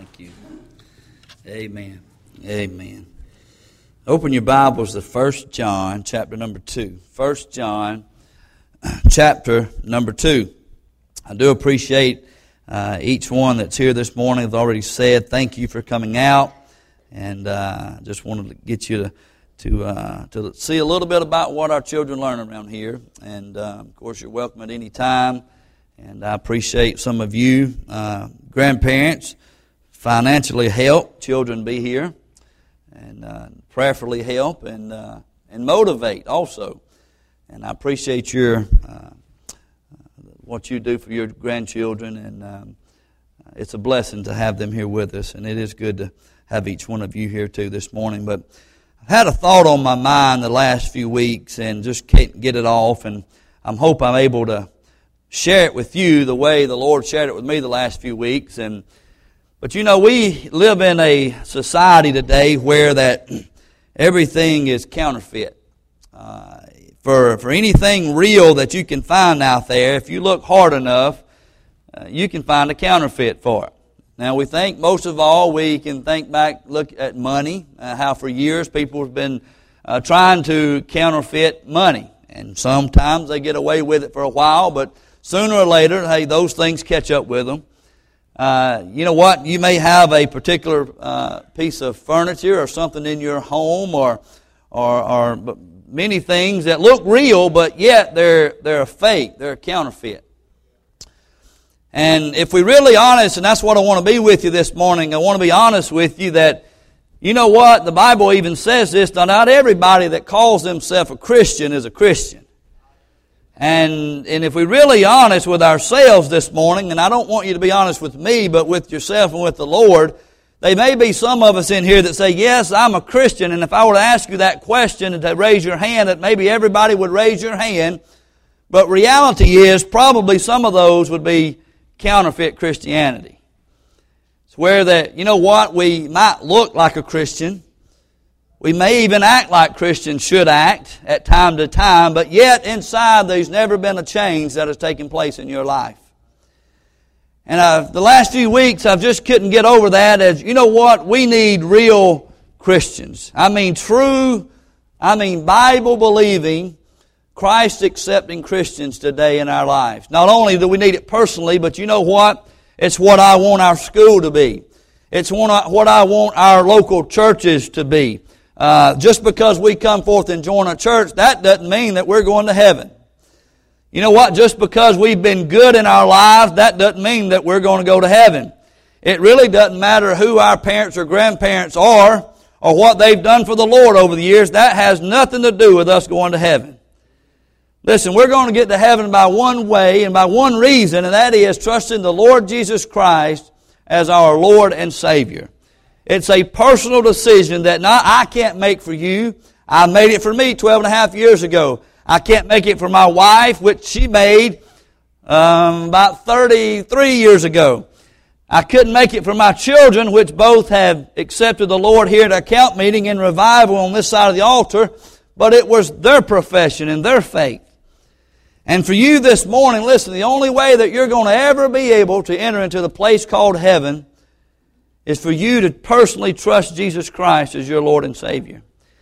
Thank you. Amen. Amen. Open your Bibles to 1 John chapter number 2. 1 John chapter number 2. I do appreciate each one that's here this morning. I've already said thank you for coming out. And just wanted to get you to see a little bit about what our children learn around here. And, of course, you're welcome at any time. And I appreciate some of you grandparents financially help children be here and prayerfully help and motivate also. And I appreciate your what you do for your grandchildren, and it's a blessing to have them here with us. And it is good to have each one of you here too this morning. But I've had a thought on my mind the last few weeks and just can't get it off, and I hope I'm able to share it with you the way the Lord shared it with me the last few weeks. But you know, we live in a society today where that everything is counterfeit. For anything real that you can find out there, if you look hard enough, you can find a counterfeit for it. Now, we think most of all we can look at money, how for years people have been trying to counterfeit money. And sometimes they get away with it for a while, but sooner or later, hey, those things catch up with them. You know what? You may have a particular piece of furniture or something in your home or many things that look real, but yet they're a fake. They're a counterfeit. And if we're really honest, and that's what I want to be with you this morning, I want to be honest with you that, you know what? The Bible even says this, not everybody that calls themselves a Christian is a Christian. And if we're really honest with ourselves this morning, and I don't want you to be honest with me, but with yourself and with the Lord, there may be some of us in here that say, yes, I'm a Christian, and if I were to ask you that question and to raise your hand, that maybe everybody would raise your hand, but reality is probably some of those would be counterfeit Christianity. It's where that, you know what, we might look like a Christian. We may even act like Christians should act at time to time, but yet inside there's never been a change that has taken place in your life. And the last few weeks I just couldn't get over that as, you know what, we need real Christians. I mean Bible-believing, Christ-accepting Christians today in our lives. Not only do we need it personally, but you know what? It's what I want our school to be. It's what I want our local churches to be. Just because we come forth and join a church, that doesn't mean that we're going to heaven. You know what? Just because we've been good in our lives, that doesn't mean that we're going to go to heaven. It really doesn't matter who our parents or grandparents are or what they've done for the Lord over the years. That has nothing to do with us going to heaven. Listen, we're going to get to heaven by one way and by one reason, and that is trusting the Lord Jesus Christ as our Lord and Savior. It's a personal decision that I can't make for you. I made it for me 12 and a half years ago. I can't make it for my wife, which she made about 33 years ago. I couldn't make it for my children, which both have accepted the Lord here at our camp meeting in revival on this side of the altar, but it was their profession and their faith. And for you this morning, listen, the only way that you're going to ever be able to enter into the place called heaven is for you to personally trust Jesus Christ as your Lord and Savior.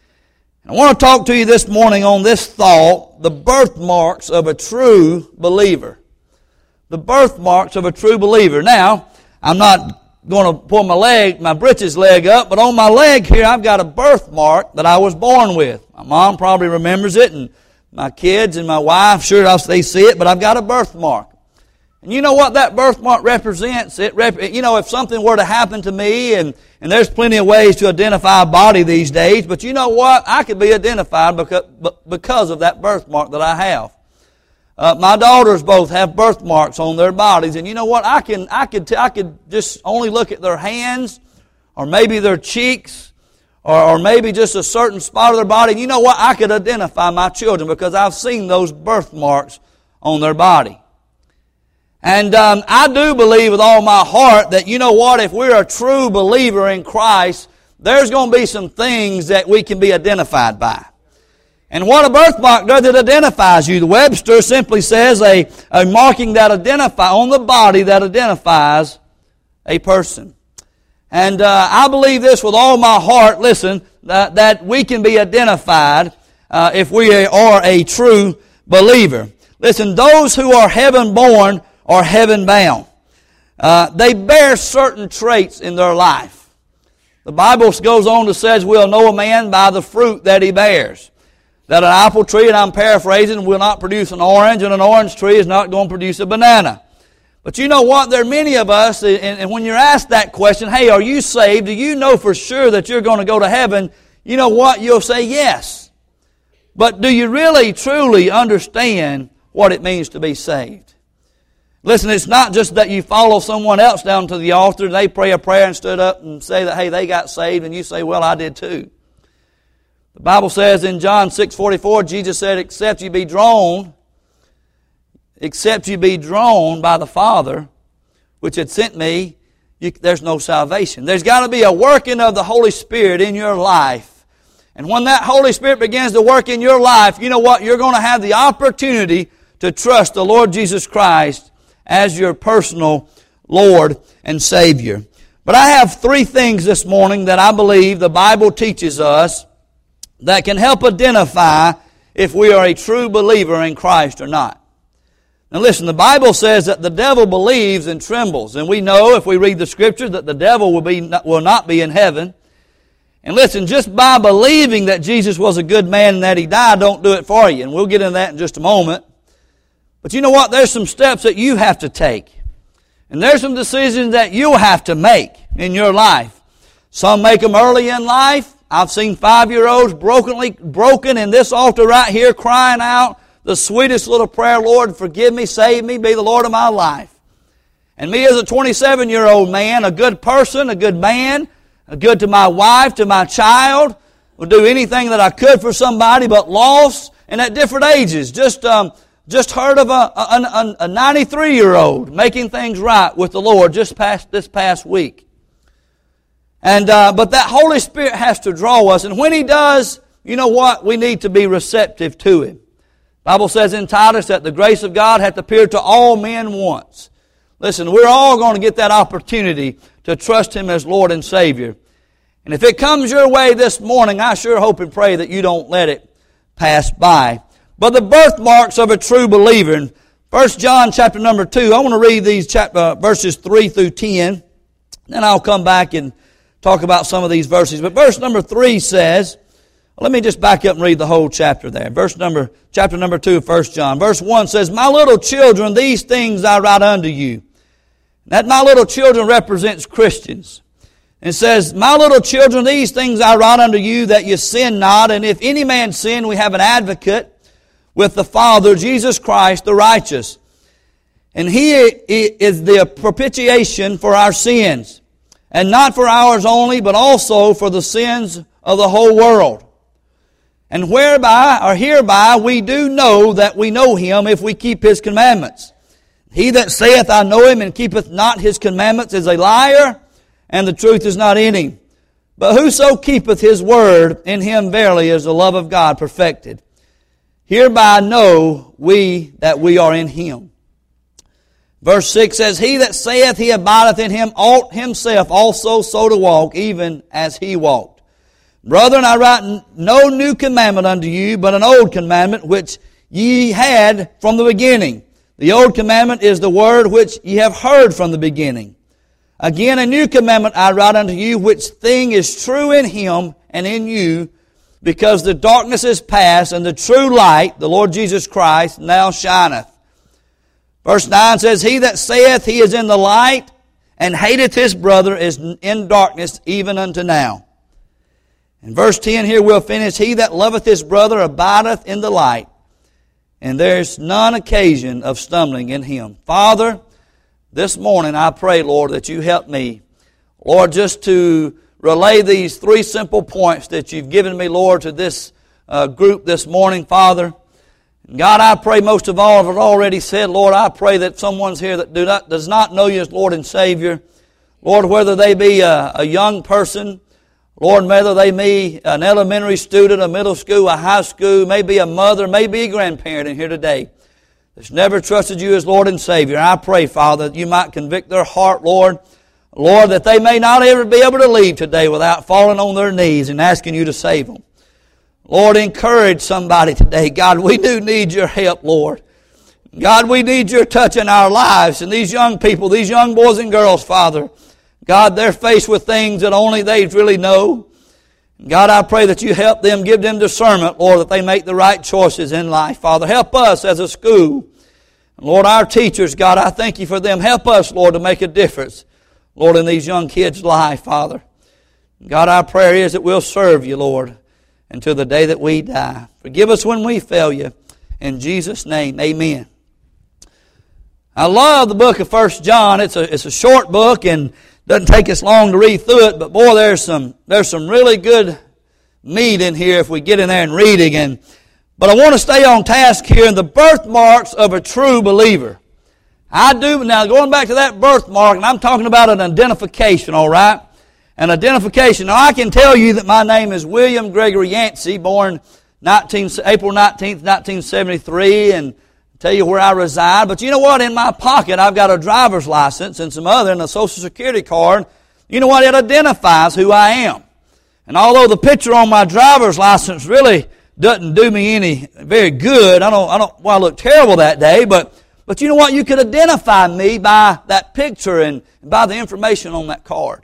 I want to talk to you this morning on this thought, the birthmarks of a true believer. The birthmarks of a true believer. Now, I'm not going to pull my britches leg up, but on my leg here I've got a birthmark that I was born with. My mom probably remembers it, and my kids and my wife, sure they see it, but I've got a birthmark. And you know what that birthmark represents? If something were to happen to me, and there's plenty of ways to identify a body these days, but you know what? I could be identified because of that birthmark that I have. My daughters both have birthmarks on their bodies, and you know what? I could just only look at their hands, or maybe their cheeks, or maybe just a certain spot of their body. And you know what? I could identify my children because I've seen those birthmarks on their body. And I do believe with all my heart that, you know what, if we're a true believer in Christ, there's going to be some things that we can be identified by. And what a birthmark does, it identifies you. The Webster simply says a marking that identifies on the body that identifies a person. And I believe this with all my heart, listen, that we can be identified if we are a true believer. Listen, those who are heaven-born are heaven-bound. They bear certain traits in their life. The Bible goes on to say, we'll know a man by the fruit that he bears. That an apple tree, and I'm paraphrasing, will not produce an orange, and an orange tree is not going to produce a banana. But you know what? There are many of us, and when you're asked that question, hey, are you saved? Do you know for sure that you're going to go to heaven? You know what? You'll say yes. But do you really, truly understand what it means to be saved? Listen, it's not just that you follow someone else down to the altar, they pray a prayer and stood up and say that, hey, they got saved, and you say, well, I did too. The Bible says in John 6:44, Jesus said, except you be drawn by the Father, which had sent me, there's no salvation. There's got to be a working of the Holy Spirit in your life. And when that Holy Spirit begins to work in your life, you know what? You're going to have the opportunity to trust the Lord Jesus Christ as your personal Lord and Savior. But I have three things this morning that I believe the Bible teaches us that can help identify if we are a true believer in Christ or not. Now listen, the Bible says that the devil believes and trembles. And we know if we read the Scriptures that the devil will not be in heaven. And listen, just by believing that Jesus was a good man and that He died, don't do it for you. And we'll get into that in just a moment. But you know what? There's some steps that you have to take. And there's some decisions that you'll have to make in your life. Some make them early in life. I've seen 5-year-olds broken in this altar right here crying out the sweetest little prayer, Lord, forgive me, save me, be the Lord of my life. And me as a 27-year-old man, a good person, a good man, good to my wife, to my child, would do anything that I could for somebody, but lost, and at different ages. Just heard of a 93-year-old making things right with the Lord this past week. And but that Holy Spirit has to draw us. And when He does, you know what? We need to be receptive to Him. The Bible says in Titus that the grace of God hath appeared to all men once. Listen, we're all going to get that opportunity to trust Him as Lord and Savior. And if it comes your way this morning, I sure hope and pray that you don't let it pass by. But the birthmarks of a true believer. In 1 John chapter number 2, I want to read these verses 3 through 10. Then I'll come back and talk about some of these verses. But verse number 3 says, let me just back up and read the whole chapter there. Chapter number 2 of 1 John. Verse 1 says, my little children, these things I write unto you. That my little children represents Christians. It says, my little children, these things I write unto you, that you sin not. And if any man sin, we have an advocate with the Father, Jesus Christ, the righteous. And He is the propitiation for our sins. And not for ours only, but also for the sins of the whole world. And hereby we do know that we know Him if we keep His commandments. He that saith, I know Him, and keepeth not His commandments is a liar, and the truth is not in him. But whoso keepeth His word, in him verily is the love of God perfected. Hereby know we that we are in Him. Verse 6 says, he that saith he abideth in Him ought himself also so to walk, even as He walked. Brethren, I write no new commandment unto you, but an old commandment which ye had from the beginning. The old commandment is the word which ye have heard from the beginning. Again, a new commandment I write unto you, which thing is true in Him and in you, because the darkness is past, and the true light, the Lord Jesus Christ, now shineth. Verse 9 says, he that saith he is in the light, and hateth his brother, is in darkness even unto now. In verse 10 here we'll finish, he that loveth his brother abideth in the light, and there's none occasion of stumbling in him. Father, this morning I pray, Lord, that you help me, Lord, just to relay these three simple points that you've given me, Lord, to this group this morning, Father. God, I pray most of all, I've already said, Lord, I pray that someone's here that does not know you as Lord and Savior. Lord, whether they be a young person, Lord, whether they be an elementary student, a middle school, a high school, maybe a mother, maybe a grandparent in here today that's never trusted you as Lord and Savior. I pray, Father, that you might convict their heart, Lord, Lord, that they may not ever be able to leave today without falling on their knees and asking you to save them. Lord, encourage somebody today. God, we do need your help, Lord. God, we need your touch in our lives. And these young people, these young boys and girls, Father, God, they're faced with things that only they really know. God, I pray that you help them, give them discernment, Lord, that they make the right choices in life. Father, help us as a school. Lord, our teachers, God, I thank you for them. Help us, Lord, to make a difference, Lord, in these young kids' life, Father. God, our prayer is that we'll serve you, Lord, until the day that we die. Forgive us when we fail you. In Jesus' name, amen. I love the book of 1 John. It's a short book and doesn't take us long to read through it, but boy, there's some really good meat in here if we get in there and read again. But I want to stay on task here in the birthmarks of a true believer. Now going back to that birthmark, and I'm talking about an identification, all right? An identification. Now I can tell you that my name is William Gregory Yancey, born April 19th, 1973, and tell you where I reside. But you know what? In my pocket, I've got a driver's license and some other and a Social Security card. You know what? It identifies who I am. And although the picture on my driver's license really doesn't do me any very good, well, I look terrible that day, but you know what? You could identify me by that picture and by the information on that card.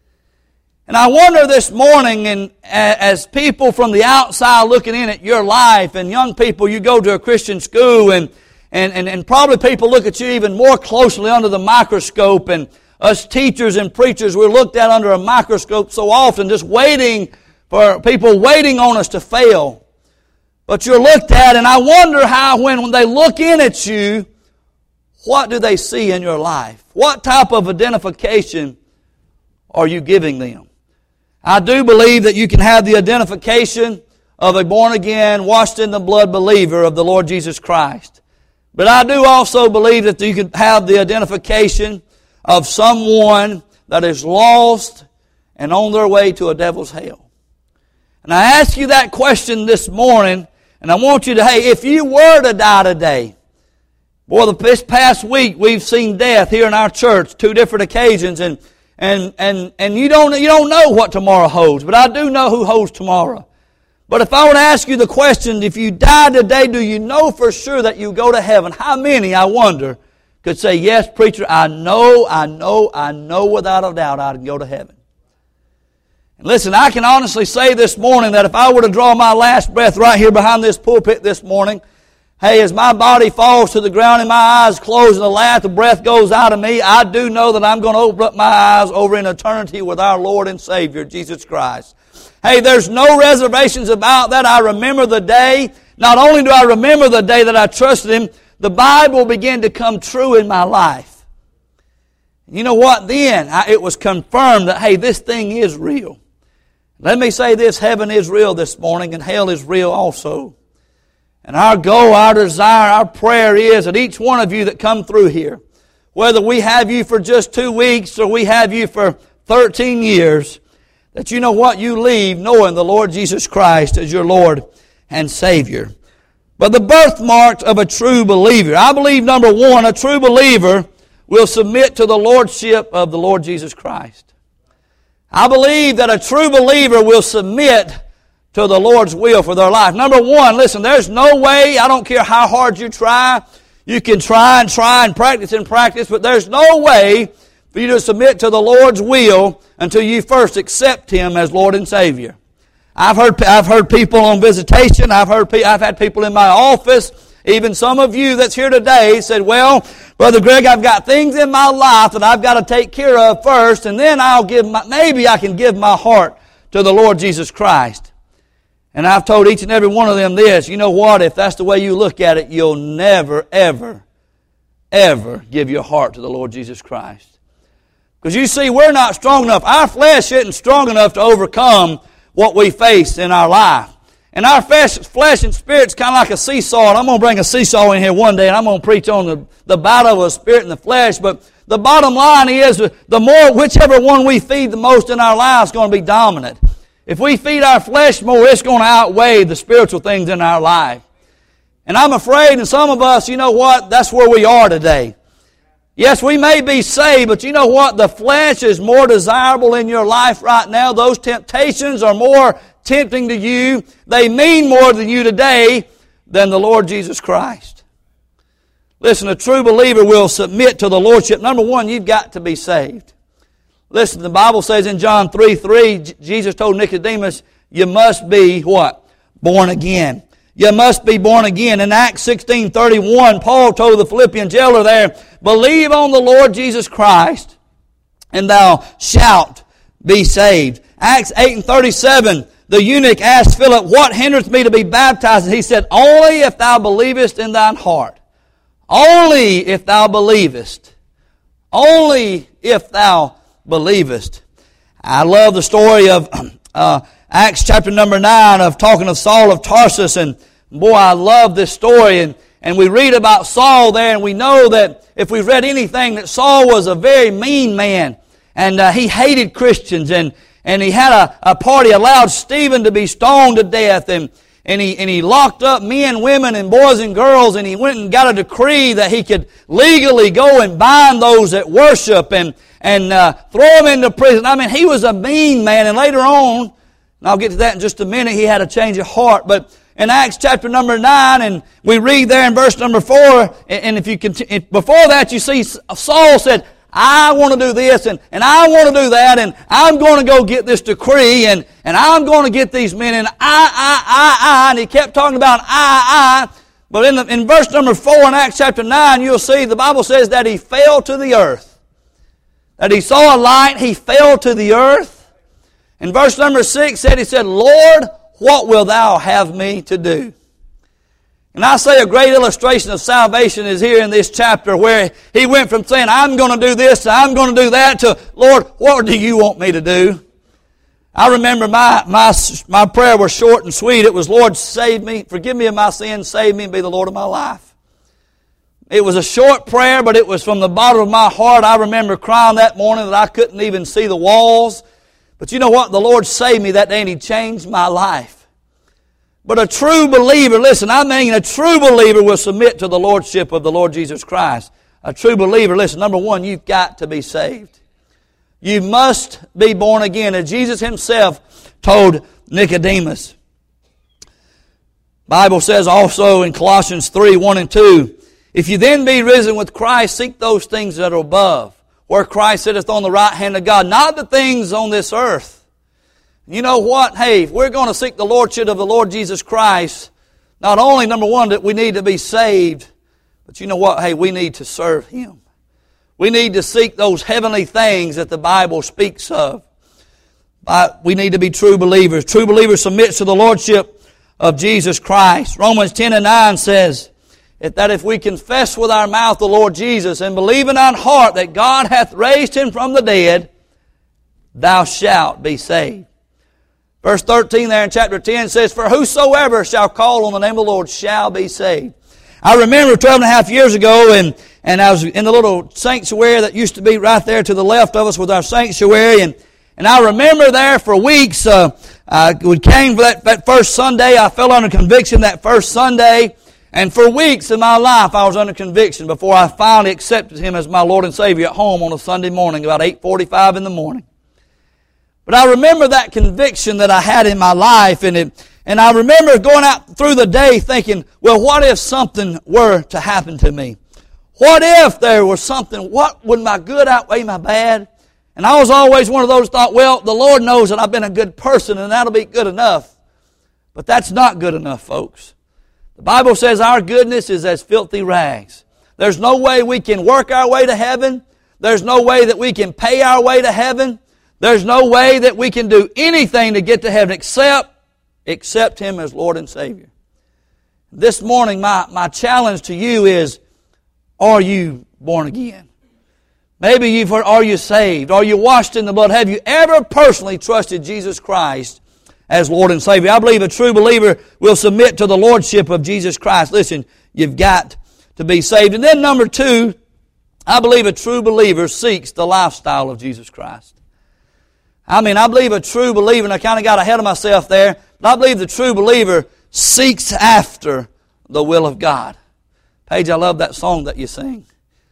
And I wonder this morning, and as people from the outside looking in at your life, and young people, you go to a Christian school, and probably people look at you even more closely under the microscope, and us teachers and preachers, we're looked at under a microscope so often, just waiting for people waiting on us to fail. But you're looked at, and I wonder how when they look in at you, what do they see in your life? What type of identification are you giving them? I do believe that you can have the identification of a born-again, washed-in-the-blood believer of the Lord Jesus Christ. But I do also believe that you can have the identification of someone that is lost and on their way to a devil's hell. And I ask you that question this morning, and I want you to, if you were to die today, boy, this past week we've seen death here in our church, 2 different occasions, and you don't know what tomorrow holds, but I do know who holds tomorrow. But if I were to ask you the question, if you died today, do you know for sure that you go to heaven? How many, I wonder, could say, yes, preacher, I know without a doubt I'd go to heaven. And listen, I can honestly say this morning that if I were to draw my last breath right here behind this pulpit this morning, as my body falls to the ground and my eyes close and the last breath goes out of me, I do know that I'm going to open up my eyes over in eternity with our Lord and Savior, Jesus Christ. There's no reservations about that. I remember the day. Not only do I remember the day that I trusted Him, the Bible began to come true in my life. You know what? Then it was confirmed that, this thing is real. Let me say this, heaven is real this morning and hell is real also. And our goal, our desire, our prayer is that each one of you that come through here, whether we have you for just 2 weeks or we have you for 13 years, that you know what, you leave knowing the Lord Jesus Christ as your Lord and Savior. But the birthmarks of a true believer. I believe, number one, a true believer will submit to the Lordship of the Lord Jesus Christ. I believe that a true believer will submit to the Lord's will for their life. Number one, listen, there's no way, I don't care how hard you try, you can try and practice, but there's no way for you to submit to the Lord's will until you first accept Him as Lord and Savior. I've heard people on visitation, I've had people in my office, even some of you that's here today said, well, Brother Greg, I've got things in my life that I've got to take care of first, and then maybe I can give my heart to the Lord Jesus Christ. And I've told each and every one of them this, you know what, if that's the way you look at it, you'll never, ever, ever give your heart to the Lord Jesus Christ. Because you see, we're not strong enough. Our flesh isn't strong enough to overcome what we face in our life. And our flesh and spirit's kind of like a seesaw, and I'm going to bring a seesaw in here one day, and I'm going to preach on the battle of the spirit and the flesh, but the bottom line is, whichever one we feed the most in our life is going to be dominant. If we feed our flesh more, it's going to outweigh the spiritual things in our life. And I'm afraid, and some of us, you know what, that's where we are today. Yes, we may be saved, but you know what? The flesh is more desirable in your life right now. Those temptations are more tempting to you. They mean more to you today than the Lord Jesus Christ. Listen, a true believer will submit to the Lordship. Number one, you've got to be saved. Listen, the Bible says in John 3:3, Jesus told Nicodemus, you must be what? Born again. You must be born again. In Acts 16:31, Paul told the Philippian jailer there, believe on the Lord Jesus Christ, and thou shalt be saved. Acts 8:37, the eunuch asked Philip, what hindereth me to be baptized? And he said, only if thou believest in thine heart. Only if thou believest. Only if thou believest. I love the story of Acts chapter number 9 of talking of Saul of Tarsus, and boy, I love this story, and we read about Saul there, and we know that if we've read anything, that Saul was a very mean man, and he hated Christians, and he had a party, allowed Stephen to be stoned to death, and he locked up men, women, and boys and girls, and he went and got a decree that he could legally go and bind those that worship and throw them into prison. I mean, he was a mean man, and later on, and I'll get to that in just a minute, he had a change of heart. But in Acts chapter number 9, and we read there in verse number 4, and if you continue, before that you see Saul said, I want to do this, and I want to do that, and I'm going to go get this decree, and I'm going to get these men, and and he kept talking about I. But in verse number 4 in Acts chapter 9, you'll see the Bible says that he fell to the earth. That he saw a light, he fell to the earth. In verse number 6 he said, Lord, what wilt thou have me to do? And I say a great illustration of salvation is here in this chapter, where he went from saying, I'm going to do this, I'm going to do that, to, Lord, what do you want me to do? I remember my prayer was short and sweet. It was, Lord, save me, forgive me of my sins, save me, and be the Lord of my life. It was a short prayer, but it was from the bottom of my heart. I remember crying that morning that I couldn't even see the walls. But you know what? The Lord saved me that day, and He changed my life. But a true believer, listen, I mean a true believer will submit to the Lordship of the Lord Jesus Christ. A true believer, listen, number one, you've got to be saved. You must be born again. As Jesus Himself told Nicodemus. The Bible says also in Colossians 3:1-2, if you then be risen with Christ, seek those things that are above, where Christ sitteth on the right hand of God, not the things on this earth. You know what? Hey, if we're going to seek the Lordship of the Lord Jesus Christ, not only, number one, that we need to be saved, but you know what? Hey, we need to serve Him. We need to seek those heavenly things that the Bible speaks of. We need to be true believers. True believers submit to the Lordship of Jesus Christ. Romans 10:9 says, that if we confess with our mouth the Lord Jesus and believe in our heart that God hath raised Him from the dead, thou shalt be saved. Verse 13 there in chapter 10 says, for whosoever shall call on the name of the Lord shall be saved. I remember 12.5 years ago, and I was in the little sanctuary that used to be right there to the left of us with our sanctuary, and I remember there for weeks, we came for that first Sunday. I fell under conviction that first Sunday. And for weeks in my life, I was under conviction before I finally accepted Him as my Lord and Savior at home on a Sunday morning, about 8:45 in the morning. But I remember that conviction that I had in my life, and I remember going out through the day thinking, well, what if something were to happen to me? What if there was something, what would my good outweigh my bad? And I was always one of those who thought, well, the Lord knows that I've been a good person, and that'll be good enough. But that's not good enough, folks. The Bible says our goodness is as filthy rags. There's no way we can work our way to heaven. There's no way that we can pay our way to heaven. There's no way that we can do anything to get to heaven except Him as Lord and Savior. This morning, my challenge to you is, are you born again? Maybe you've heard, are you saved? Are you washed in the blood? Have you ever personally trusted Jesus Christ as Lord and Savior? I believe a true believer will submit to the Lordship of Jesus Christ. Listen, you've got to be saved. And then number two, I believe a true believer seeks the lifestyle of Jesus Christ. I believe a true believer, and I kind of got ahead of myself there, but I believe the true believer seeks after the will of God. Paige, I love that song that you sing.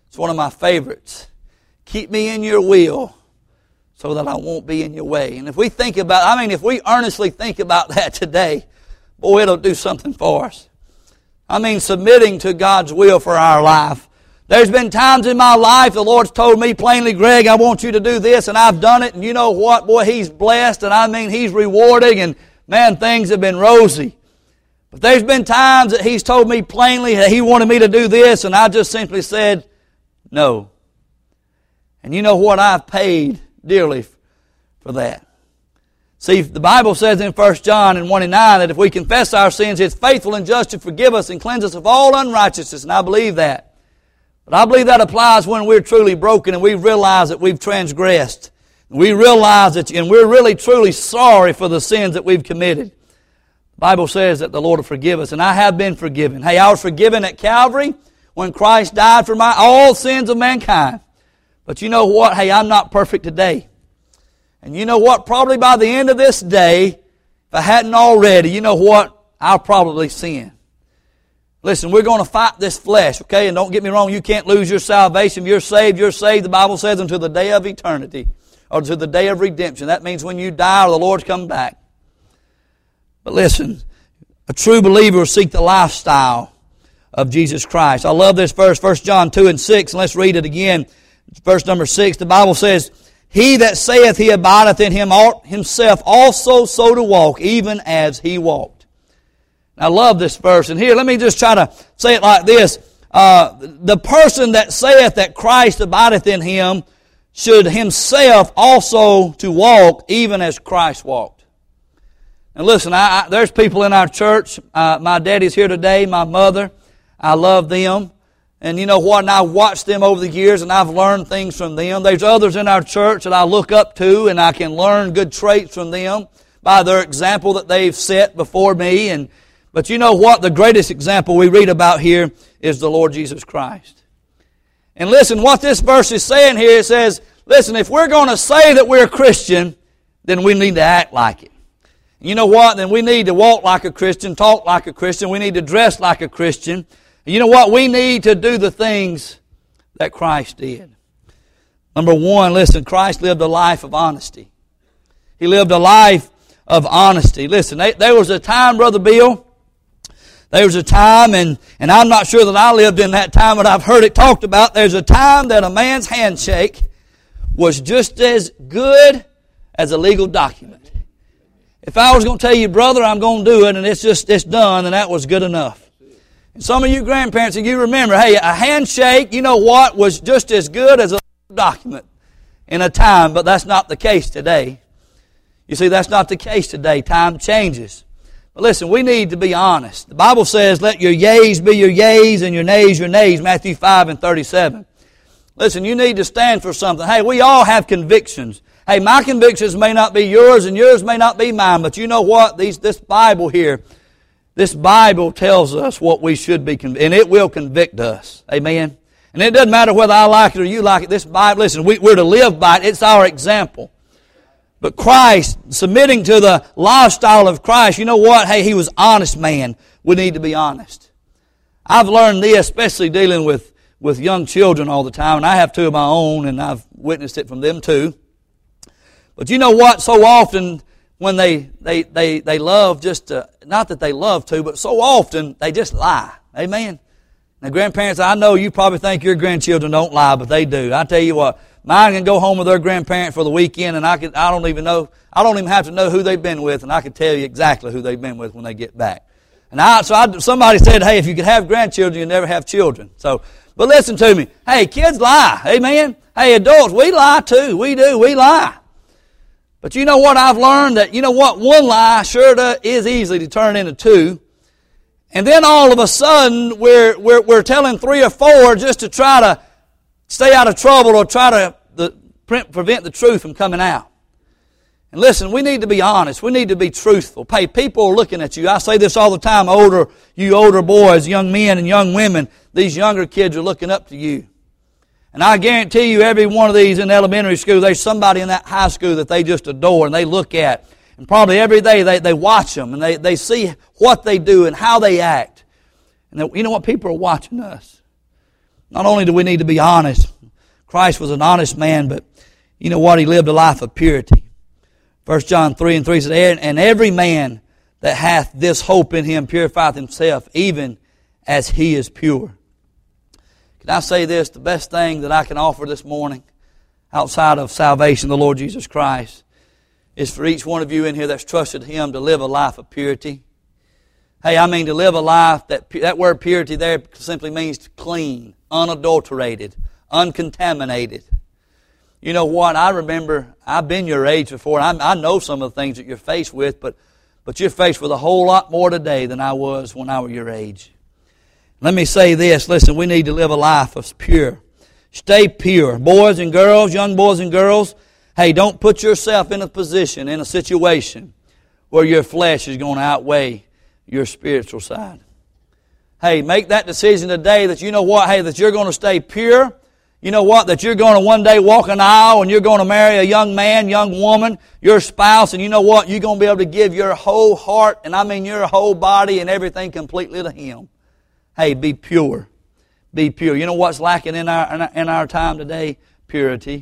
It's one of my favorites. Keep me in your will so that I won't be in your way. And if we think about, if we earnestly think about that today, boy, it'll do something for us. Submitting to God's will for our life. There's been times in my life the Lord's told me plainly, Greg, I want you to do this, and I've done it, and you know what? Boy, He's blessed, and He's rewarding, and man, things have been rosy. But there's been times that He's told me plainly that He wanted me to do this, and I just simply said, no. And you know what? I've paid dearly for that. See, the Bible says in 1 John 1:9 that if we confess our sins, it's faithful and just to forgive us and cleanse us of all unrighteousness, and I believe that. But I believe that applies when we're truly broken and we realize that we've transgressed. We realize that, and we're really truly sorry for the sins that we've committed. The Bible says that the Lord will forgive us, and I have been forgiven. Hey, I was forgiven at Calvary when Christ died for all sins of mankind. But you know what? Hey, I'm not perfect today. And you know what? Probably by the end of this day, if I hadn't already, you know what? I'll probably sin. Listen, we're going to fight this flesh, okay? And don't get me wrong, you can't lose your salvation. If you're saved, the Bible says, until the day of eternity, or to the day of redemption. That means when you die or the Lord's come back. But listen, a true believer will seek the lifestyle of Jesus Christ. I love this verse, 1 John 2:6, and let's read it again. Verse number 6, the Bible says, He that saith he abideth in him ought himself also so to walk, even as he walked. I love this verse. And here, let me just try to say it like this. The person that saith that Christ abideth in him should himself also to walk, even as Christ walked. And listen, there's people in our church. My daddy's here today, my mother. I love them. And you know what? And I've watched them over the years, and I've learned things from them. There's others in our church that I look up to, and I can learn good traits from them by their example that they've set before me. But you know what? The greatest example we read about here is the Lord Jesus Christ. And listen, what this verse is saying here, it says, listen, if we're going to say that we're a Christian, then we need to act like it. You know what? Then we need to walk like a Christian, talk like a Christian. We need to dress like a Christian. And you know what? We need to do the things that Christ did. Number one, listen, Christ lived a life of honesty. He lived a life of honesty. Listen, there was a time, Brother Bill, there was a time, and I'm not sure that I lived in that time, but I've heard it talked about. There's a time that a man's handshake was just as good as a legal document. If I was going to tell you, brother, I'm going to do it, and it's done, then that was good enough. And some of you grandparents, if you remember, hey, a handshake, you know what, was just as good as a legal document in a time, but that's not the case today. You see, that's not the case today. Time changes. But listen, we need to be honest. The Bible says, let your yeas be your yeas and your nays, Matthew 5:37. Listen, you need to stand for something. Hey, we all have convictions. Hey, my convictions may not be yours and yours may not be mine, but you know what? This Bible here, this Bible tells us what we should be, and it will convict us. Amen? And it doesn't matter whether I like it or you like it. This Bible, listen, we're to live by it. It's our example. But Christ, submitting to the lifestyle of Christ, you know what? Hey, He was an honest man. We need to be honest. I've learned this, especially dealing with young children all the time, and I have two of my own, and I've witnessed it from them too. But you know what? So often when they love not that they love to, but so often they just lie. Amen? Now, grandparents, I know you probably think your grandchildren don't lie, but they do. I tell you what, mine can go home with their grandparent for the weekend, and I don't even have to know who they've been with, and I can tell you exactly who they've been with when they get back. And somebody said, hey, if you could have grandchildren, you never have children. But listen to me. Hey, kids lie. Amen? Hey, adults, we lie too. We do. We lie. But you know what I've learned? That, you know what? One lie is easily to turn into two. And then all of a sudden, we're telling three or four just to try to stay out of trouble or try to prevent the truth from coming out. And listen, we need to be honest. We need to be truthful. Hey, people are looking at you. I say this all the time. You older boys, young men and young women, these younger kids are looking up to you. And I guarantee you every one of these in elementary school, there's somebody in that high school that they just adore and they look at. And probably every day they watch them and they see what they do and how they act. And you know what? People are watching us. Not only do we need to be honest, Christ was an honest man, but you know what? He lived a life of purity. 1 John 3:3 says, and every man that hath this hope in him purifieth himself, even as he is pure. Can I say this? The best thing that I can offer this morning, outside of salvation, the Lord Jesus Christ, is for each one of you in here that's trusted Him to live a life of purity. Hey, I mean to live a life, that word purity there simply means clean, unadulterated, uncontaminated. You know what? I remember, I've been your age before. I know some of the things that you're faced with, but you're faced with a whole lot more today than I was when I was your age. Let me say this. Listen, we need to live a life of pure. Stay pure. Boys and girls, young boys and girls, hey, don't put yourself in a position, in a situation where your flesh is going to outweigh your spiritual side. Hey, make that decision today that you know what, hey, that you're going to stay pure. You know what, that you're going to one day walk an aisle and you're going to marry a young man, young woman, your spouse, and you know what, you're going to be able to give your whole heart, and I mean your whole body and everything completely to Him. Hey, be pure. Be pure. You know what's lacking in our time today? Purity.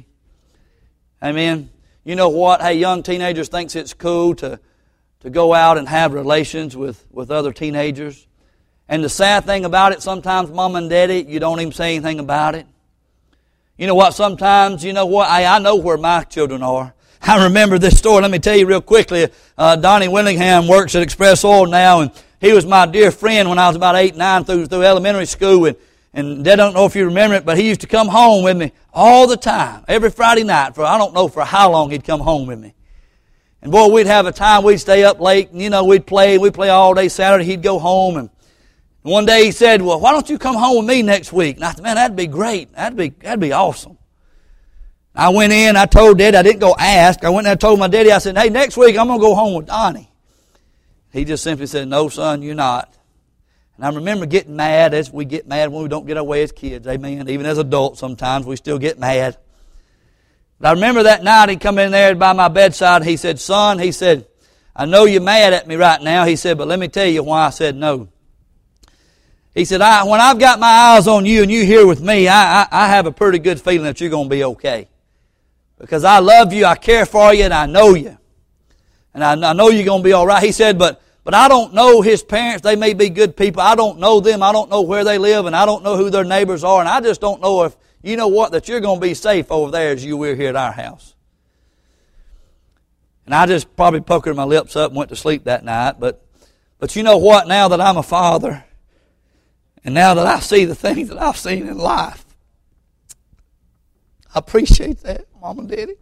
Amen. You know what? Hey, young teenagers thinks it's cool to go out and have relations with other teenagers. And the sad thing about it, sometimes Mom and Daddy, you don't even say anything about it. You know what? Sometimes, you know what? I know where my children are. I remember this story. Let me tell you real quickly. Donnie Willingham works at Express Oil now, and he was my dear friend when I was about 8, 9 through elementary school. And Dad, don't know if you remember it, but he used to come home with me all the time, every Friday night. I don't know for how long he'd come home with me. And boy, we'd have a time, we'd stay up late, and you know, we'd play all day Saturday. He'd go home, and one day he said, well, why don't you come home with me next week? And I said, man, that'd be great. That'd be awesome. I went in, I told Daddy, I didn't go ask. I went in and told my daddy, I said, hey, next week I'm going to go home with Donnie. He just simply said, no, son, you're not. And I remember getting mad, as we get mad when we don't get our way as kids, amen. Even as adults sometimes we still get mad. But I remember that night he come in there by my bedside, he said, son, he said, I know you're mad at me right now. He said, but let me tell you why I said no. He said, when I've got my eyes on you and you here with me, I have a pretty good feeling that you're going to be okay. Because I love you, I care for you, and I know you. And I know you're going to be all right. He said, but I don't know his parents. They may be good people. I don't know them. I don't know where they live, and I don't know who their neighbors are. And I just don't know if, you know what, that you're going to be safe over there as you were here at our house. And I just probably puckered my lips up and went to sleep that night. But you know what, now that I'm a father, and now that I see the things that I've seen in life, I appreciate that, Mom and Daddy.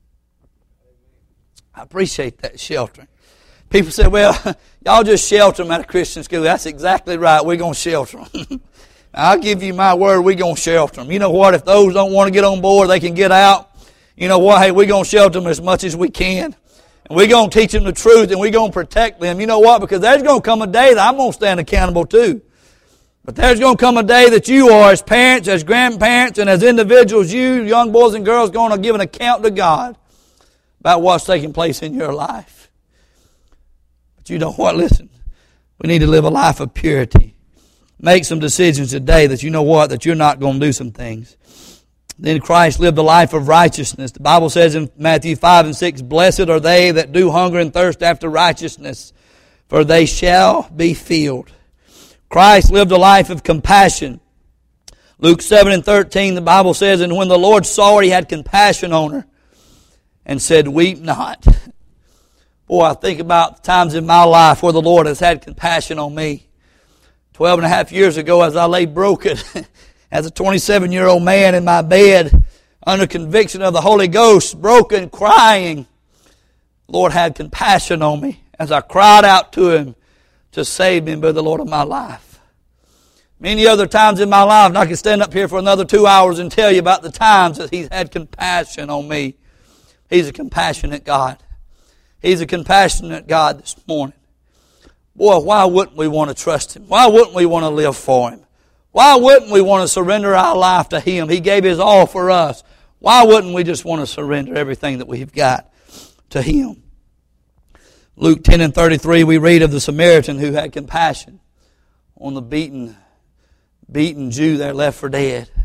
I appreciate that sheltering. People say, well, y'all just shelter them at a Christian school. That's exactly right. We're going to shelter them. I'll give you my word, we're going to shelter them. You know what? If those don't want to get on board, they can get out. You know what? Hey, we're going to shelter them as much as we can. And we're going to teach them the truth, and we're going to protect them. You know what? Because there's going to come a day that I'm going to stand accountable too. But there's going to come a day that you are, as parents, as grandparents, and as individuals, you, young boys and girls, going to give an account to God about what's taking place in your life. But you know what? Listen, we need to live a life of purity. Make some decisions today that you know what? That you're not going to do some things. Then Christ lived a life of righteousness. The Bible says in Matthew 5 and 6, blessed are they that do hunger and thirst after righteousness, for they shall be filled. Christ lived a life of compassion. Luke 7 and 13, the Bible says, and when the Lord saw her, He had compassion on her and said, weep not. Boy, I think about the times in my life where the Lord has had compassion on me. 12 and a half years ago, as I lay broken as a 27-year-old man in my bed under conviction of the Holy Ghost, broken, crying, the Lord had compassion on me as I cried out to Him to save me and be the Lord of my life. Many other times in my life, and I could stand up here for another 2 hours and tell you about the times that He's had compassion on me. He's a compassionate God. He's a compassionate God this morning. Boy, why wouldn't we want to trust Him? Why wouldn't we want to live for Him? Why wouldn't we want to surrender our life to Him? He gave His all for us. Why wouldn't we just want to surrender everything that we've got to Him? Luke 10 and 33, we read of the Samaritan who had compassion on the beaten Jew there left for dead.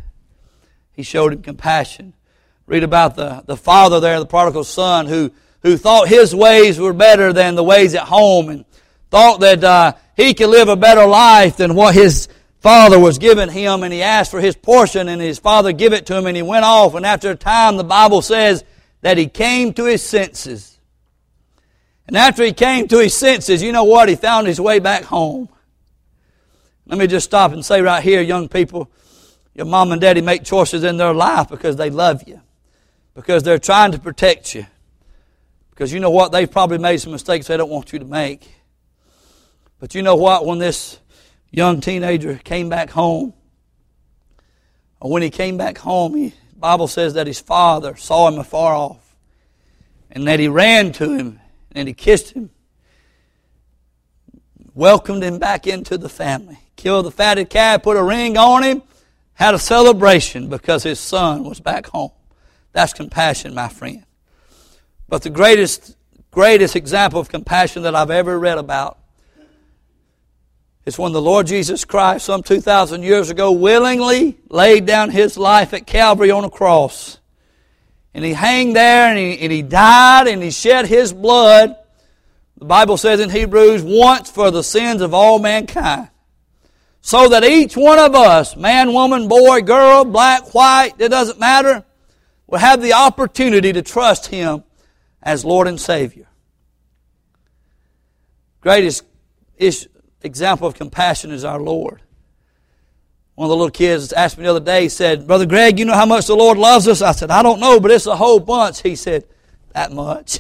He showed him compassion. Read about the father there, the prodigal son, who thought his ways were better than the ways at home, and thought that he could live a better life than what his father was giving him, and he asked for his portion, and his father gave it to him, and he went off, and after a time the Bible says that he came to his senses. And after he came to his senses, you know what? He found his way back home. Let me just stop and say right here, young people, your mom and daddy make choices in their life because they love you, because they're trying to protect you, because you know what? They've probably made some mistakes they don't want you to make. But you know what? When this young teenager came back home, or when he came back home, the Bible says that his father saw him afar off, and that he ran to him, and he kissed him, welcomed him back into the family, killed the fatted calf, put a ring on him, had a celebration because his son was back home. That's compassion, my friend. But the greatest example of compassion that I've ever read about is when the Lord Jesus Christ, some 2,000 years ago, willingly laid down His life at Calvary on a cross. And He hung there and he died and He shed His blood, the Bible says in Hebrews, once for the sins of all mankind. So that each one of us, man, woman, boy, girl, black, white, it doesn't matter, will have the opportunity to trust Him as Lord and Savior. Greatest example of compassion is our Lord. One of the little kids asked me the other day, he said, Brother Greg, you know how much the Lord loves us? I said, I don't know, but it's a whole bunch. He said, that much.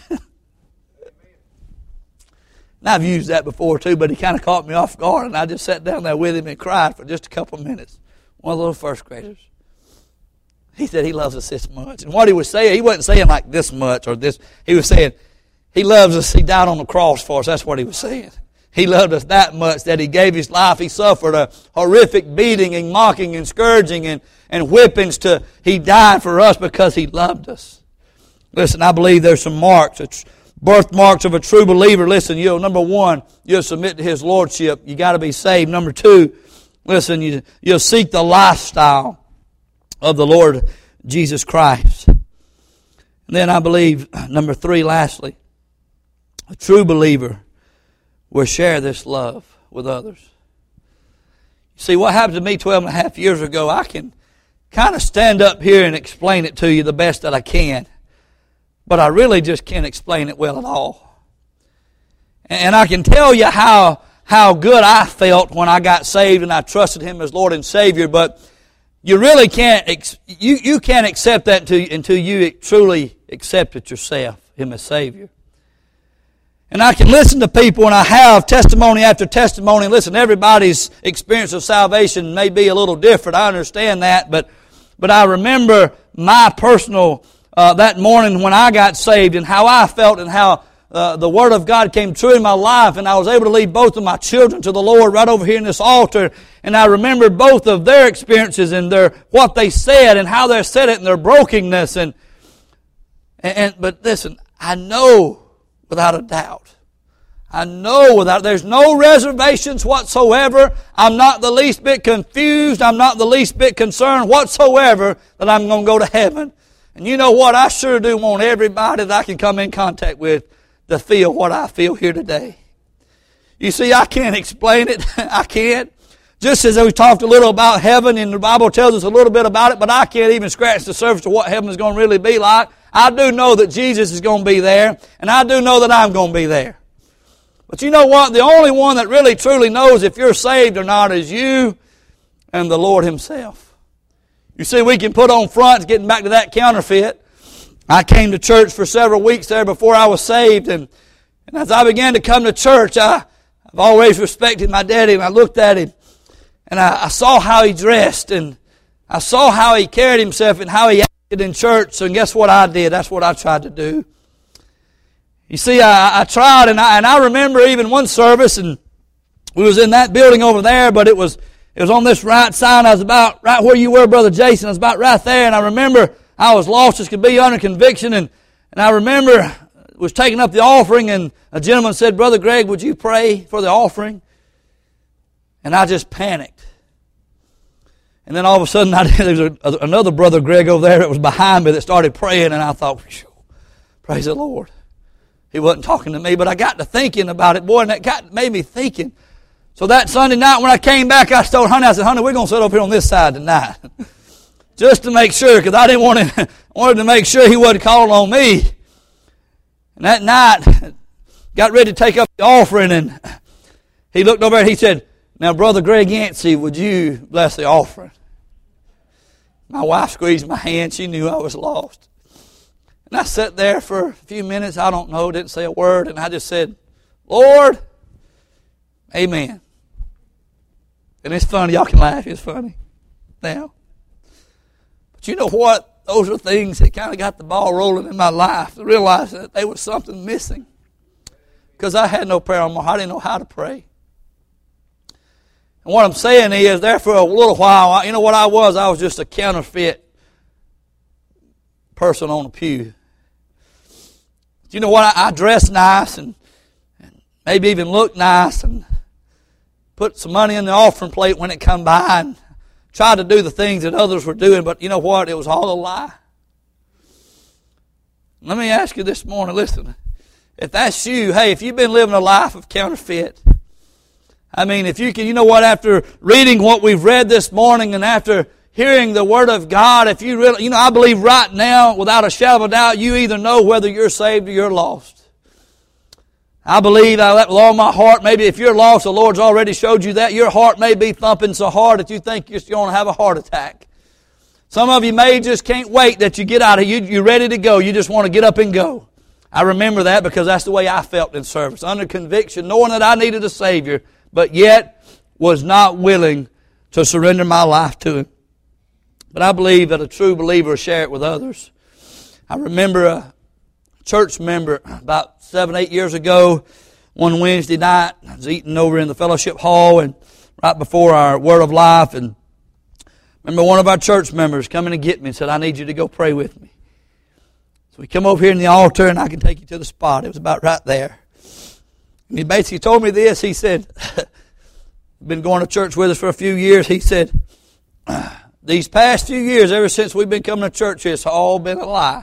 And I've used that before too, but he kind of caught me off guard, and I just sat down there with him and cried for just a couple of minutes. One of the little first graders. He said He loves us this much. And what he was saying, he wasn't saying like this much or this. He was saying, He loves us. He died on the cross for us. That's what he was saying. He loved us that much that He gave His life. He suffered a horrific beating and mocking and scourging and whippings. He died for us because He loved us. Listen, I believe there's some marks, birthmarks of a true believer. Listen, number one, you'll submit to His lordship. You got to be saved. Number two, listen, you'll seek the lifestyle of the Lord Jesus Christ. And then I believe, number three, lastly, a true believer will share this love with others. You see, what happened to me 12 and a half years ago, I can kind of stand up here and explain it to you the best that I can. But I really just can't explain it well at all. And I can tell you how good I felt when I got saved and I trusted Him as Lord and Savior, but you really can't, you can't accept that until you truly accept it yourself, Him as Savior. And I can listen to people, and I have testimony after testimony. Listen, everybody's experience of salvation may be a little different. I understand that, but I remember my personal, that morning when I got saved and how I felt and how the Word of God came true in my life, and I was able to lead both of my children to the Lord right over here in this altar. And I remember both of their experiences and what they said and how they said it and their brokenness. But listen, I know without a doubt. There's no reservations whatsoever. I'm not the least bit confused. I'm not the least bit concerned whatsoever that I'm going to go to heaven. And you know what? I sure do want everybody that I can come in contact with to feel what I feel here today. You see, I can't explain it. I can't. Just as we talked a little about heaven, and the Bible tells us a little bit about it, but I can't even scratch the surface of what heaven is going to really be like. I do know that Jesus is going to be there, and I do know that I'm going to be there. But you know what? The only one that really truly knows if you're saved or not is you and the Lord Himself. You see, we can put on fronts, getting back to that counterfeit. I came to church for several weeks there before I was saved, and as I began to come to church, I've always respected my daddy, and I looked at him, and I saw how he dressed, and I saw how he carried himself and how he acted in church, and guess what I did? That's what I tried to do. You see, I tried, and I remember even one service, and we was in that building over there, but it was on this right side. I was about right where you were, Brother Jason. I was about right there, and I remember I was lost as could be under conviction, and I remember was taking up the offering, and a gentleman said, Brother Greg, would you pray for the offering? And I just panicked. And then all of a sudden, there was another brother, Greg, over there that was behind me that started praying, and I thought, praise the Lord. He wasn't talking to me, but I got to thinking about it, boy, and that made me thinking. So that Sunday night when I came back, I told Honey, I said, Honey, we're going to sit up here on this side tonight. Just to make sure, because I didn't wanted to make sure he wasn't calling on me. And that night, got ready to take up the offering, and he looked over and he said, now, Brother Greg Yancey, would you bless the offering? My wife squeezed my hand. She knew I was lost. And I sat there for a few minutes. I don't know, didn't say a word. And I just said, Lord, amen. And it's funny. Y'all can laugh. It's funny now. But you know what? Those are things that kind of got the ball rolling in my life to realize that there was something missing. Because I had no prayer on my heart. I didn't know how to pray. And what I'm saying is, there for a little while, you know what I was? I was just a counterfeit person on the pew. You know what? I dressed nice and maybe even looked nice and put some money in the offering plate when it come by and tried to do the things that others were doing. But you know what? It was all a lie. Let me ask you this morning, listen. If that's you, hey, if you've been living a life of counterfeit, I mean, if you can, you know what, after reading what we've read this morning and after hearing the Word of God, if you really, I believe right now, without a shadow of a doubt, you either know whether you're saved or you're lost. I believe that with all my heart. Maybe if you're lost, the Lord's already showed you that. Your heart may be thumping so hard that you think you're going to have a heart attack. Some of you may just can't wait that you get out of you're ready to go. You just want to get up and go. I remember that because that's the way I felt in service. Under conviction, knowing that I needed a Savior, but yet was not willing to surrender my life to Him. But I believe that a true believer will share it with others. I remember a church member about 7-8 years ago, one Wednesday night, I was eating over in the fellowship hall and right before our Word of Life, and I remember one of our church members coming to get me and said, I need you to go pray with me. So we come over here in the altar and I can take you to the spot. It was about right there. And he basically told me this. He said, been going to church with us for a few years. He said, these past few years, ever since we've been coming to church, it's all been a lie.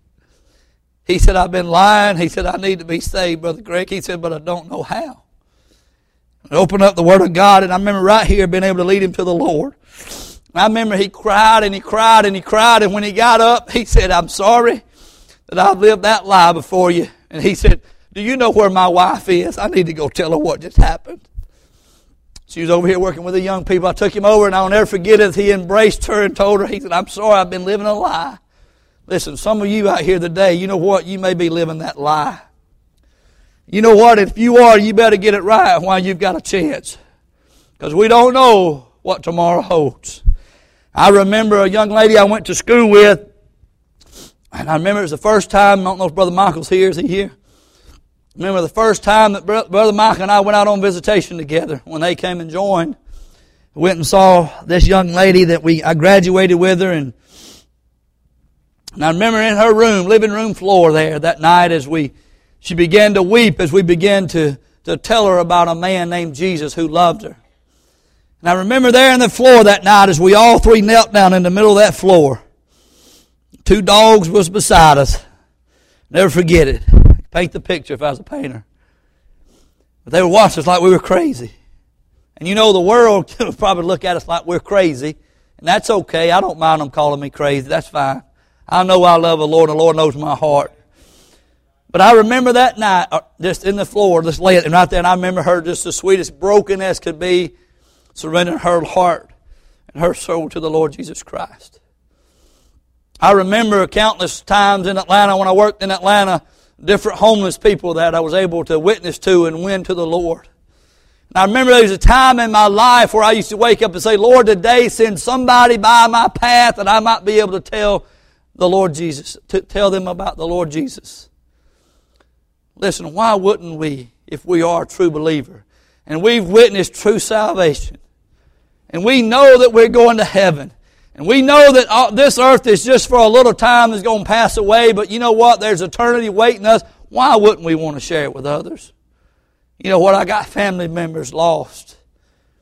He said, I've been lying. He said, I need to be saved, Brother Greg. He said, but I don't know how. I opened up the Word of God, and I remember right here being able to lead him to the Lord. I remember he cried and he cried and he cried, and when he got up, he said, I'm sorry that I've lived that lie before you. And he said, do you know where my wife is? I need to go tell her what just happened. She was over here working with the young people. I took him over, and I'll never forget it. He embraced her and told her, he said, I'm sorry, I've been living a lie. Listen, some of you out here today, you know what? You may be living that lie. You know what? If you are, you better get it right while you've got a chance. Because we don't know what tomorrow holds. I remember a young lady I went to school with, and I remember it was the first time, I don't know if Brother Michael's here. Is he here? I remember the first time that Brother Michael and I went out on visitation together when they came and joined. I went and saw this young lady that I graduated with her, and I remember in her room, living room floor there that night as she began to weep as we began to tell her about a man named Jesus who loved her. And I remember there in the floor that night as we all three knelt down in the middle of that floor. 2 dogs was beside us. Never forget it. Paint the picture if I was a painter. But they would watch us like we were crazy. And you know the world would probably look at us like we're crazy. And that's okay. I don't mind them calling me crazy. That's fine. I know I love the Lord, and the Lord knows my heart. But I remember that night, just in the floor, just laying right there, and I remember her just the sweetest, broken as could be, surrendering her heart and her soul to the Lord Jesus Christ. I remember countless times in Atlanta, when I worked in Atlanta, different homeless people that I was able to witness to and win to the Lord. And I remember there was a time in my life where I used to wake up and say, Lord, today send somebody by my path that I might be able to tell the Lord Jesus, to tell them about the Lord Jesus. Listen, why wouldn't we, if we are a true believer, and we've witnessed true salvation, and we know that we're going to heaven, and we know that this earth is just for a little time, is going to pass away, but you know what? There's eternity waiting us. Why wouldn't we want to share it with others? You know what? I got family members lost.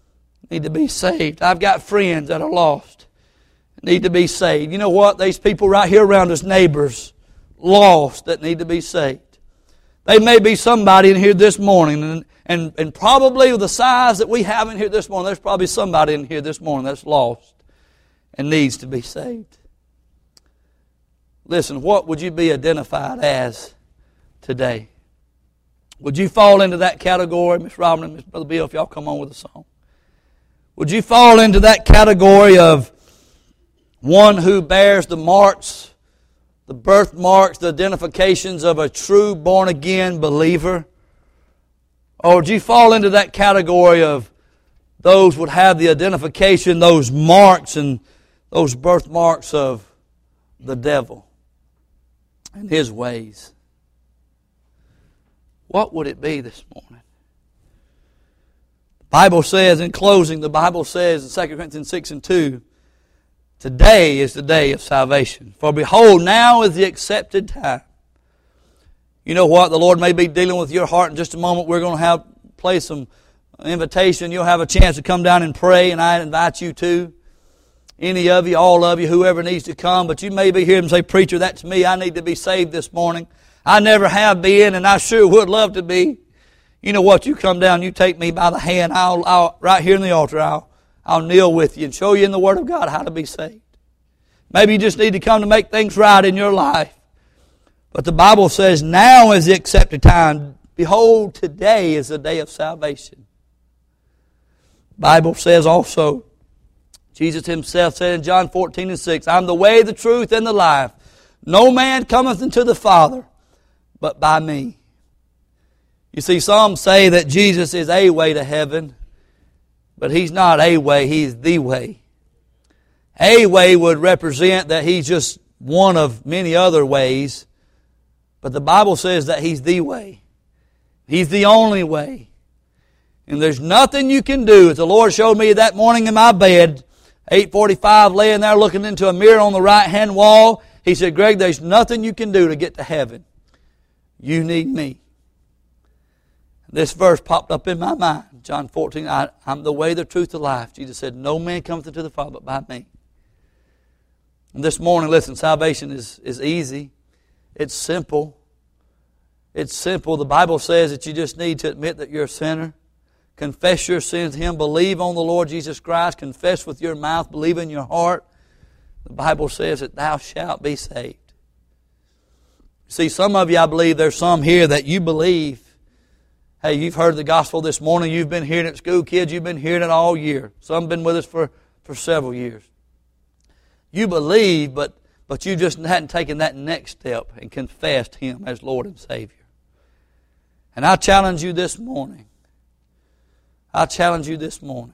need to be saved. I've got friends that are lost, need to be saved. You know what? These people right here around us, neighbors, lost, that need to be saved. They may be somebody in here this morning, and probably with the size that we have in here this morning, there's probably somebody in here this morning that's lost and needs to be saved. Listen, what would you be identified as today? Would you fall into that category, Miss Robin and Miss Brother Bill, if y'all come on with a song? Would you fall into that category of one who bears the marks, the birthmarks, the identifications of a true born-again believer? Or would you fall into that category of those would have the identification, those marks and those birthmarks of the devil and his ways? What would it be this morning? The Bible says, in closing, the Bible says in 2 Corinthians 6:2, today is the day of salvation. For behold, now is the accepted time. You know what? The Lord may be dealing with your heart in just a moment. We're going to play some invitation. You'll have a chance to come down and pray, and I invite you to. Any of you, all of you, whoever needs to come. But you may be here and say, preacher, that's me. I need to be saved this morning. I never have been, and I sure would love to be. You know what? You come down, you take me by the hand. I'll right here in the altar, I'll kneel with you and show you in the Word of God how to be saved. Maybe you just need to come to make things right in your life. But the Bible says, now is the accepted time. Behold, today is the day of salvation. The Bible says also, Jesus Himself said in John 14:6, I'm the way, the truth, and the life. No man cometh unto the Father but by me. You see, some say that Jesus is a way to heaven, but He's not a way, He's the way. A way would represent that He's just one of many other ways, but the Bible says that He's the way. He's the only way. And there's nothing you can do. As the Lord showed me that morning in my bed, 8:45, laying there looking into a mirror on the right-hand wall, He said, Greg, there's nothing you can do to get to heaven. You need me. This verse popped up in my mind. John 14, I'm the way, the truth, the life. Jesus said, no man cometh unto the Father but by me. And this morning, listen, salvation is easy. It's simple. It's simple. The Bible says that you just need to admit that you're a sinner. Confess your sins to Him. Believe on the Lord Jesus Christ. Confess with your mouth. Believe in your heart. The Bible says that thou shalt be saved. See, some of you, I believe there's some here that you believe. Hey, you've heard the gospel this morning. You've been hearing it at school. Kids, you've been hearing it all year. Some have been with us for several years. You believe, but you just hadn't taken that next step and confessed Him as Lord and Savior. And I challenge you this morning. The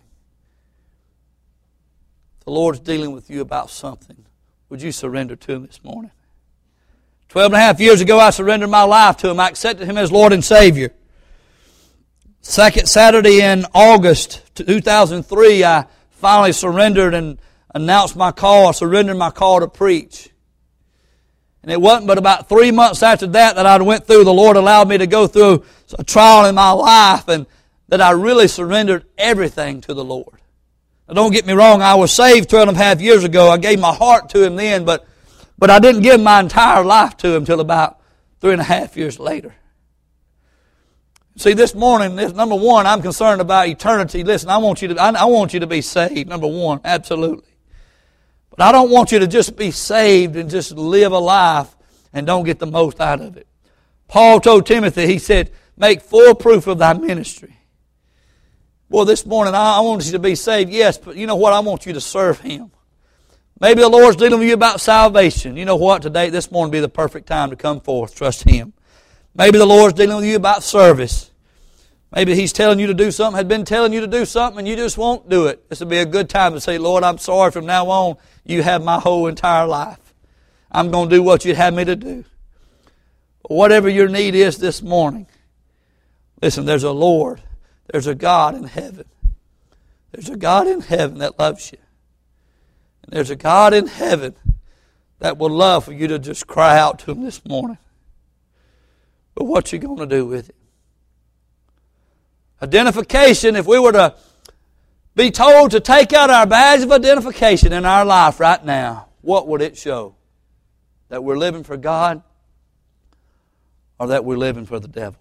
Lord's dealing with you about something. Would you surrender to Him this morning? 12.5 years ago, I surrendered my life to Him. I accepted Him as Lord and Savior. Second Saturday in August 2003, I finally surrendered and announced my call. I surrendered my call to preach. And it wasn't but about 3 months after that I went through, the Lord allowed me to go through a trial in my life, and that I really surrendered everything to the Lord. Now don't get me wrong, I was saved 12.5 years ago. I gave my heart to Him then, but I didn't give my entire life to Him until about 3.5 years later. See, this morning, number one, I'm concerned about eternity. Listen, I want you to be saved, number one, absolutely. But I don't want you to just be saved and just live a life and don't get the most out of it. Paul told Timothy, he said, make full proof of thy ministry. Boy, this morning, I want you to be saved, yes, but you know what? I want you to serve Him. Maybe the Lord's dealing with you about salvation. You know what? Today, this morning will be the perfect time to come forth. Trust Him. Maybe the Lord's dealing with you about service. Maybe He's telling you to do something, had been telling you to do something, and you just won't do it. This would be a good time to say, Lord, I'm sorry, from now on, you have my whole entire life. I'm going to do what you'd have me to do. But whatever your need is this morning, listen, there's a Lord. There's a God in heaven. There's a God in heaven that loves you. And there's a God in heaven that would love for you to just cry out to Him this morning. But what you going to do with it? Identification, if we were to be told to take out our badge of identification in our life right now, what would it show? That we're living for God or that we're living for the devil?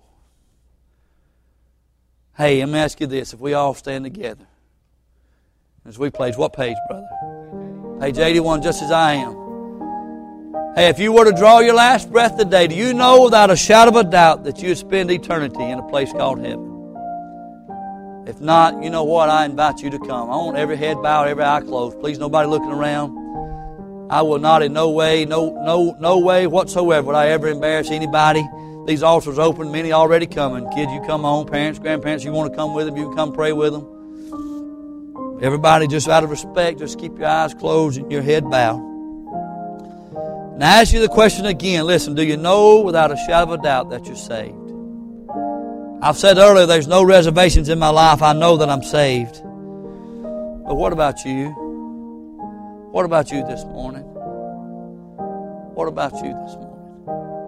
Hey, let me ask you this. If we all stand together as we play, what page, brother? Page 81, just as I am. Hey, if you were to draw your last breath today, do you know without a shadow of a doubt that you would spend eternity in a place called heaven? If not, you know what? I invite you to come. I want every head bowed, every eye closed. Please, nobody looking around. I will not in no way whatsoever would I ever embarrass anybody. These altars open, many already coming. Kids, you come on. Parents, grandparents, you want to come with them, you can come pray with them. Everybody, just out of respect, just keep your eyes closed and your head bowed. And I ask you the question again. Listen, do you know without a shadow of a doubt that you're saved? I've said earlier there's no reservations in my life. I know that I'm saved. But what about you? What about you this morning? What about you this morning?